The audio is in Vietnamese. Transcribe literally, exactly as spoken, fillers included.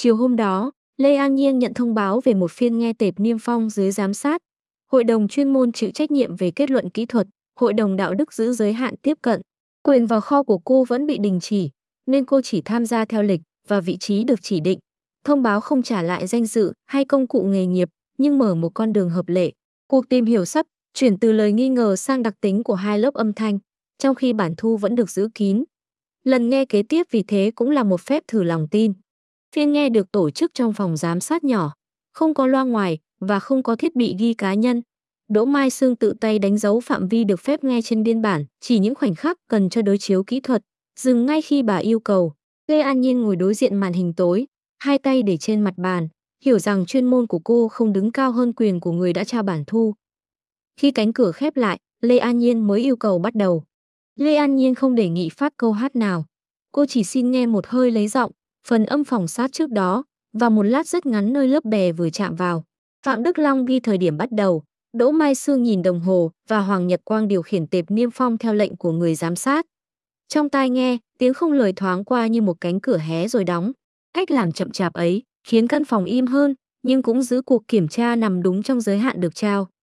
Chiều hôm đó, Lê An Nhiên nhận thông báo về một phiên nghe tệp niêm phong dưới giám sát. Hội đồng chuyên môn chịu trách nhiệm về kết luận kỹ thuật, hội đồng đạo đức giữ giới hạn tiếp cận. Quyền vào kho của cô vẫn bị đình chỉ, nên cô chỉ tham gia theo lịch và vị trí được chỉ định. Thông báo không trả lại danh dự hay công cụ nghề nghiệp, nhưng mở một con đường hợp lệ. Cuộc tìm hiểu sắp chuyển từ lời nghi ngờ sang đặc tính của hai lớp âm thanh, trong khi bản thu vẫn được giữ kín. Lần nghe kế tiếp vì thế cũng là một phép thử lòng tin. Phiên nghe được tổ chức trong phòng giám sát nhỏ, không có loa ngoài và không có thiết bị ghi cá nhân. Đỗ Mai Sương tự tay đánh dấu phạm vi được phép nghe trên biên bản, chỉ những khoảnh khắc cần cho đối chiếu kỹ thuật, dừng ngay khi bà yêu cầu. Lê An Nhiên ngồi đối diện màn hình tối, hai tay để trên mặt bàn, hiểu rằng chuyên môn của cô không đứng cao hơn quyền của người đã trao bản thu. Khi cánh cửa khép lại, Lê An Nhiên mới yêu cầu bắt đầu. Lê An Nhiên không đề nghị phát câu hát nào. Cô chỉ xin nghe một hơi lấy giọng, phần âm phòng sát trước đó, và một lát rất ngắn nơi lớp bè vừa chạm vào. Phạm Đức Long ghi thời điểm bắt đầu, Đỗ Mai Sương nhìn đồng hồ và Hoàng Nhật Quang điều khiển tệp niêm phong theo lệnh của người giám sát. Trong tai nghe, tiếng không lời thoáng qua như một cánh cửa hé rồi đóng. Cách làm chậm chạp ấy khiến căn phòng im hơn, nhưng cũng giữ cuộc kiểm tra nằm đúng trong giới hạn được trao.